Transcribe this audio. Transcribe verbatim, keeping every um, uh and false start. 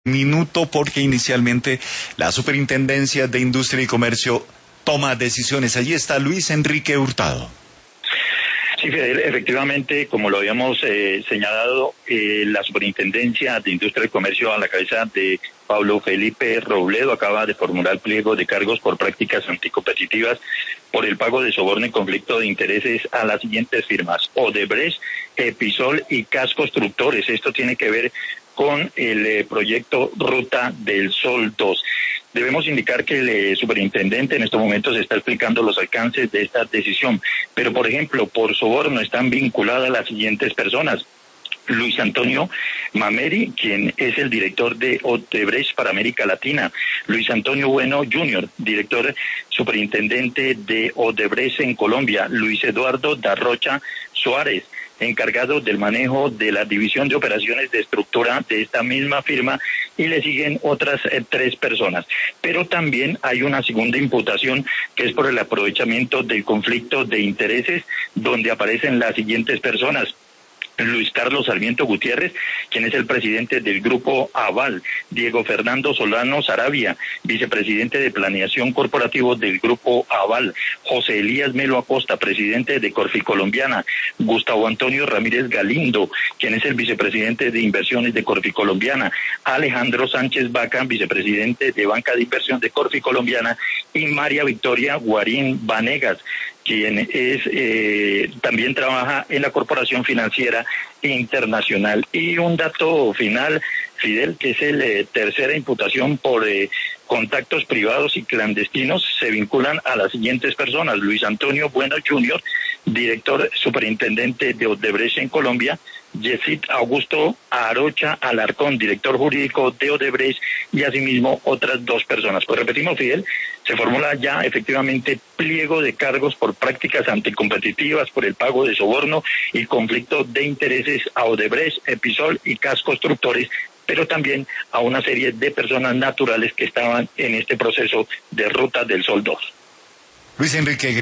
Minuto, porque inicialmente la Superintendencia de Industria y Comercio toma decisiones. Allí está Luis Enrique Hurtado. Sí, Fidel, efectivamente, como lo habíamos eh, señalado, eh, la Superintendencia de Industria y Comercio, a la cabeza de Pablo Felipe Robledo, acaba de formular pliego de cargos por prácticas anticompetitivas por el pago de soborno y conflicto de intereses a las siguientes firmas: Odebrecht, Episol y C A S Constructores. Esto tiene que ver con el eh, proyecto Ruta del Sol dos. Debemos indicar que el eh, superintendente en estos momentos está explicando los alcances de esta decisión, pero por ejemplo, por soborno están vinculadas las siguientes personas: Luis Antonio Mameri, quien es el director de Odebrecht para América Latina; Luis Antonio Bueno junior, director superintendente de Odebrecht en Colombia; Luis Eduardo Darrocha Suárez, encargado del manejo de la división de operaciones de estructura de esta misma firma, y le siguen otras eh, tres personas. Pero también hay una segunda imputación, que es por el aprovechamiento del conflicto de intereses, donde aparecen las siguientes personas: Luis Carlos Sarmiento Gutiérrez, quien es el presidente del Grupo Aval; Diego Fernando Solano Saravia, vicepresidente de Planeación Corporativo del Grupo Aval; José Elías Melo Acosta, presidente de Corficolombiana; Gustavo Antonio Ramírez Galindo, quien es el vicepresidente de Inversiones de Corficolombiana; Alejandro Sánchez Vaca, vicepresidente de Banca de Inversión de Corficolombiana; y María Victoria Guarín Vanegas, quien es eh, también trabaja en la Corporación Financiera Internacional. Y un dato final, Fidel, que es la eh, tercera imputación por eh, contactos privados y clandestinos, se vinculan a las siguientes personas: Luis Antonio Bueno junior, director superintendente de Odebrecht en Colombia; Yesid Augusto Arocha Alarcón, director jurídico de Odebrecht; y asimismo otras dos personas. Pues repetimos, Fidel, se formula ya efectivamente pliego de cargos por prácticas anticompetitivas, por el pago de soborno y conflicto de intereses a Odebrecht, Episol y C A S Constructores, pero también a una serie de personas naturales que estaban en este proceso de Ruta del Sol dos. Luis Enrique